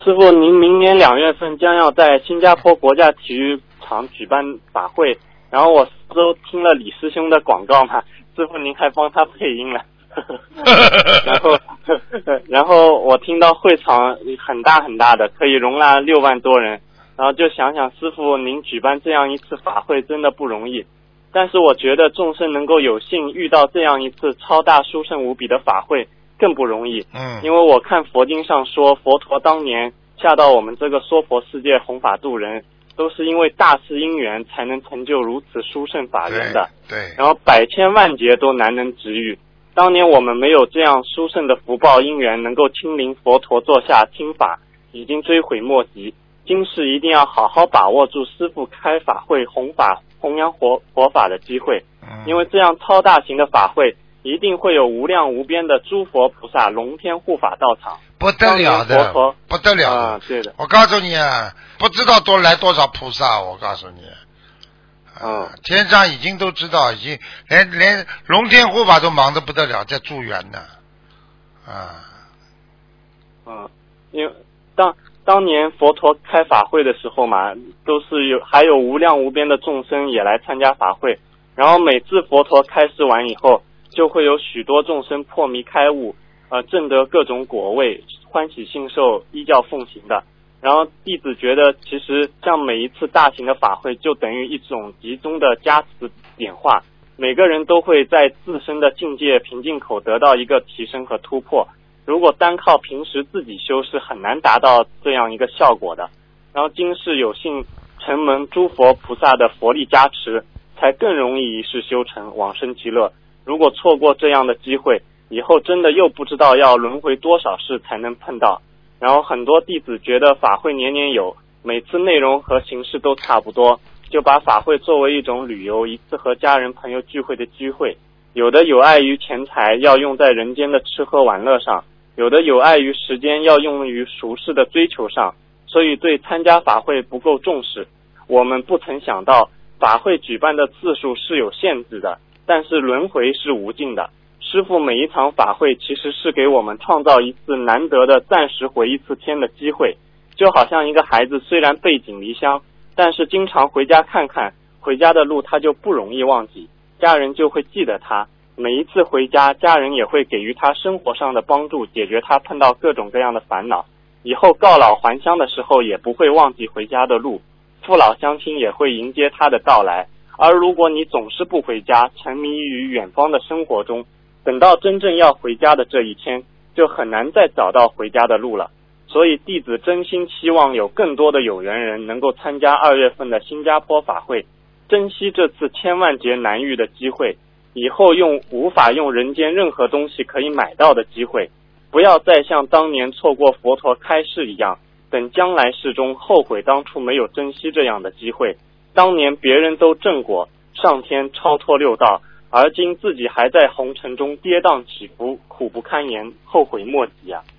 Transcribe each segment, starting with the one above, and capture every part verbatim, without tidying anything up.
师傅，您明年两月份将要在新加坡国家体育场举办法会，然后我都听了李师兄的广告嘛，师傅您还帮他配音了。然后，然后我听到会场很大很大的，可以容纳六万多人，然后就想想师傅您举办这样一次法会真的不容易，但是我觉得众生能够有幸遇到这样一次超大殊胜无比的法会更不容易。 嗯， 因为我看佛经上说，佛陀当年下到我们这个娑婆世界弘法度人，都是因为大事因缘才能成就如此殊胜法缘的。 对，对， 然后百千万劫都难能值遇。当年我们没有这样殊胜的福报因缘，能够亲临佛陀座下听法，已经追悔莫及。今世一定要好好把握住师父开法会弘法弘扬佛佛法的机会，因为这样超大型的法会一定会有无量无边的诸佛菩萨龙天护法到场， 不得了的，不得了的、 啊、对的。 我告诉你啊，不知道多来多少菩萨，我告诉你。 嗯， 天上已经都知道，已经连连龙天护法都忙得不得了，在助缘呢。啊， 嗯，因为当当年佛陀开法会的时候嘛，都是有还有无量无边的众生也来参加法会，然后每次佛陀开示完以后，就会有许多众生破迷开悟，呃，证得各种果位，欢喜信受，依教奉行的。然后弟子觉得，其实像每一次大型的法会，就等于一种集中的加持点化，每个人都会在自身的境界瓶颈口得到一个提升和突破。如果单靠平时自己修，是很难达到这样一个效果的。然后今世有幸承蒙诸佛菩萨的佛力加持，才更容易一世修成，往生极乐。如果错过这样的机会，以后真的又不知道要轮回多少世才能碰到。然后很多弟子觉得法会年年有，每次内容和形式都差不多，就把法会作为一种旅游，一次和家人朋友聚会的机会。有的有碍于钱财，要用在人间的吃喝玩乐上，有的有碍于时间，要用于俗世的追求上，所以对参加法会不够重视。我们不曾想到法会举办的次数是有限制的，但是轮回是无尽的。师父每一场法会其实是给我们创造一次难得的暂时回一次天的机会，就好像一个孩子虽然背井离乡，但是经常回家看看，回家的路他就不容易忘记，家人就会记得他。每一次回家，家人也会给予他生活上的帮助，解决他碰到各种各样的烦恼。以后告老还乡的时候也不会忘记回家的路，父老乡亲也会迎接他的到来。而如果你总是不回家，沉迷于远方的生活中，等到真正要回家的这一天，就很难再找到回家的路了。所以弟子真心期望有更多的有缘人能够参加二月份的新加坡法会，珍惜这次千万劫难遇的机会，以后用无法用人间任何东西可以买到的机会，不要再像当年错过佛陀开示一样，等将来世中后悔当初没有珍惜这样的机会。当年别人都正果，上天超脱六道，而今自己还在红尘中跌宕起伏，苦不堪言，后悔莫及啊！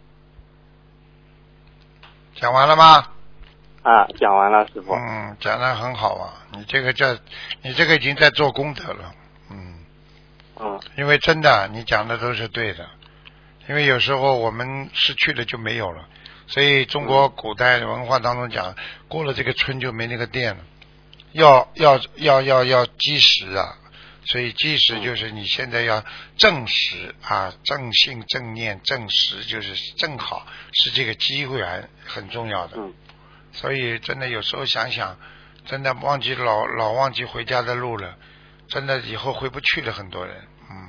讲完了吗？ 啊，讲完了，师傅。 嗯，讲得很好啊，你这个叫，你这个已经在做功德了。嗯。 嗯。 因为真的，你讲的都是对的。因为有时候我们失去了就没有了，所以中国古代文化当中讲，过了这个村就没那个店了。要要要要要积食啊！所以积食就是你现在要正食啊，正信正念正食，就是正好是这个机会很重要的。所以真的有时候想想，真的忘记老老忘记回家的路了，真的以后回不去了。很多人，嗯，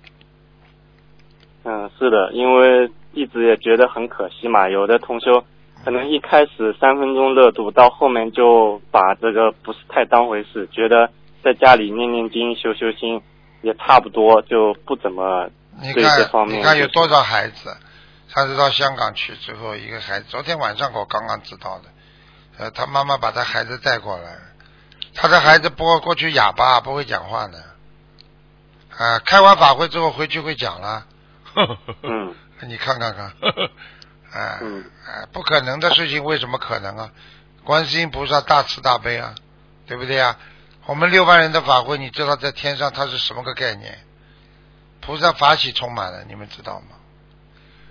嗯，是的，因为弟子也觉得很可惜嘛。有的同修可能一开始三分钟热度，到后面就把这个不是太当回事，觉得在家里念念经修修心也差不多，就不怎么对这方面。 你看有多少孩子，他是到香港去之后，一个孩子，昨天晚上我刚刚知道的，呃，他妈妈把他孩子带过来，他的孩子不过去哑巴，不会讲话的，啊，开完法会之后回去会讲了，呵呵呵嗯， 你看看看，呵呵，哎， 嗯， 哎，不可能的事情为什么可能啊？观世音菩萨大慈大悲啊，对不对啊？我们六万人的法会，你知道在天上它是什么个概念？菩萨法喜充满了，你们知道吗？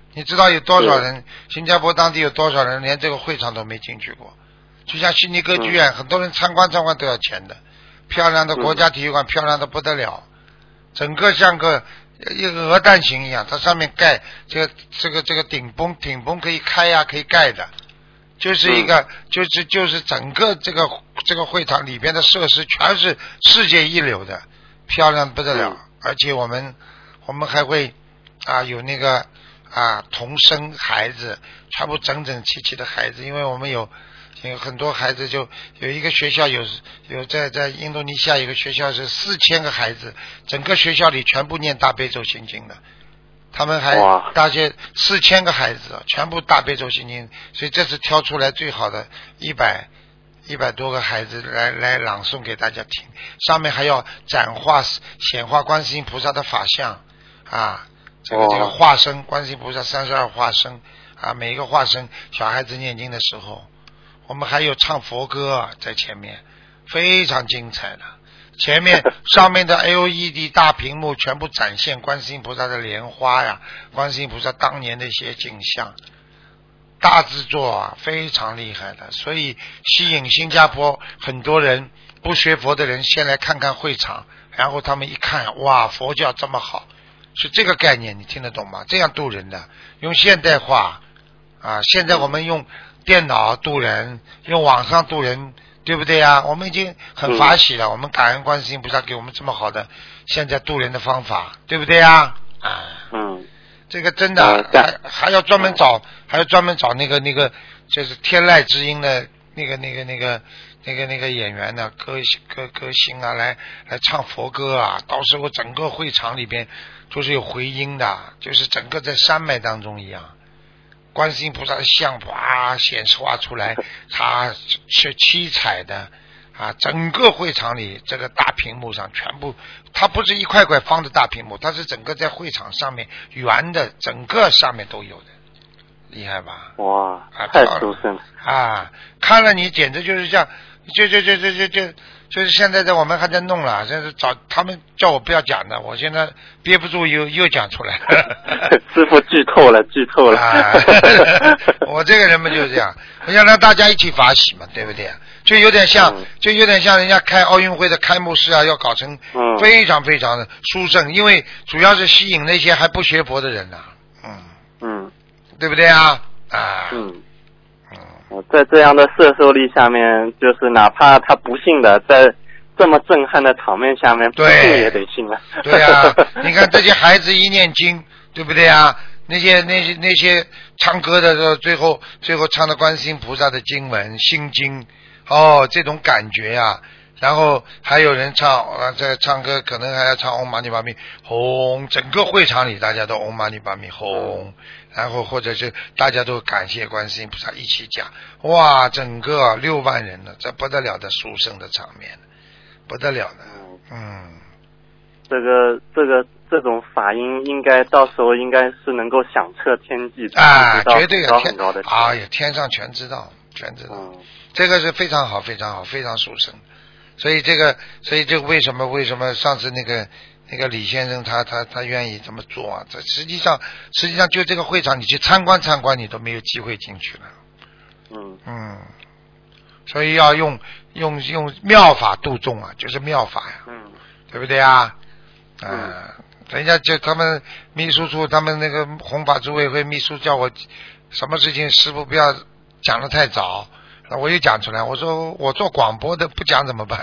你知道有多少人？新加坡当地有多少人连这个会场都没进去过？就像悉尼歌剧院，嗯、很多人参观参观都要钱的。漂亮的国家体育馆，嗯、漂亮的不得了，整个像个一个鹅蛋形一样，它上面盖这个这个这个顶崩顶崩可以开呀、啊，可以盖的，就是一个、嗯、就是就是整个这个这个会场里边的设施全是世界一流的，漂亮不得了，嗯、而且我们我们还会啊有那个啊童生孩子，全部整整齐齐的孩子，因为我们有。有很多孩子就有一个学校有有在在印度尼西亚有个学校是四千个孩子，整个学校里全部念大悲咒心经的，他们还大学四千个孩子全部大悲咒心经，所以这是挑出来最好的一百一百多个孩子来来朗诵给大家听，上面还要展画显化观世音菩萨的法相啊，这个这个化身观世音菩萨三十二化身啊，每一个化身小孩子念经的时候。我们还有唱佛歌在前面，非常精彩的。前面上面的 L E D 大屏幕全部展现观世音菩萨的莲花呀，观世音菩萨当年的一些景象，大制作啊，非常厉害的。所以吸引新加坡很多人不学佛的人先来看看会场，然后他们一看，哇，佛教这么好，是这个概念，你听得懂吗？这样度人的，用现代化啊，现在我们用。电脑渡人，用网上渡人，对不对呀？我们已经很法喜了，嗯、我们感恩观世音菩萨给我们这么好的现在渡人的方法，对不对呀？啊， 嗯， 这个真的、嗯、还还要专门找，嗯、还要专门找那个那个就是天籁之音的那个那个那个那个那个演员呢，歌歌歌星啊，来来唱佛歌啊，到时候整个会场里边就是有回音的，就是整个在山脉当中一样。观世音菩萨的像哇显示画出来，它是七彩的啊！整个会场里这个大屏幕上全部，它不是一块块方的大屏幕，它是整个在会场上面圆的，整个上面都有的，厉害吧？ 哇，啊、太殊胜了啊！看了你简直就是像，就就就就就就就是现在在我们还在弄了，现在找他们叫我不要讲的，我现在憋不住又又讲出来了。 师父剧透了，剧透了。 啊、我这个人嘛就是这样，我想让大家一起法喜嘛，对不对？就有点像，嗯、就有点像人家开奥运会的开幕式啊，要搞成非常非常的殊胜，因为主要是吸引那些还不学佛的人呐、啊，嗯嗯， 对不对啊？啊， 嗯。在这样的摄受力下面，就是哪怕他不信的，在这么震撼的场面下面，不信也得信了。 对啊，你看这些孩子一念经，对不对啊？那些那些那些唱歌的时候，最后最后唱的观世音菩萨的经文、心经，哦，这种感觉啊。然后还有人唱啊，这唱歌可能还要唱唵嘛呢叭咪吽，整个会场里大家都唵嘛呢叭咪吽。然后或者是大家都感谢观世音菩萨一起讲，哇，整个六万人呢，这不得了的殊胜的场面，不得了的，嗯， 这个这个这种法音应该到时候应该是能够响彻天际的啊，绝对有天高的啊，呀，天上全知道，全知道，嗯、这个是非常好，非常好，非常殊胜。所以这个，所以这个为什么为什么上次那个。那个李先生他他他愿意这么做啊？这实际上实际上就这个会场，你去参观参观，你都没有机会进去了。 嗯嗯，所以要用用用妙法度众啊，就是妙法呀， 嗯， 对不对啊？嗯、呃，人家就他们秘书处，他们那个弘法组委会秘书叫我什么事情，师父不要讲得太早。我又讲出来，我说我做广播的不讲怎么办？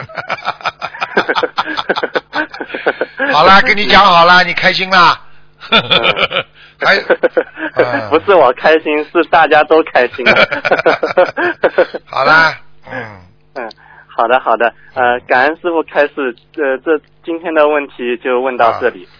好了，跟你讲好了，你开心啦？还、 嗯、不是我开心，是大家都开心。 好啦，嗯嗯，好的好的，呃，感恩师父开示，呃，这今天的问题就问到这里。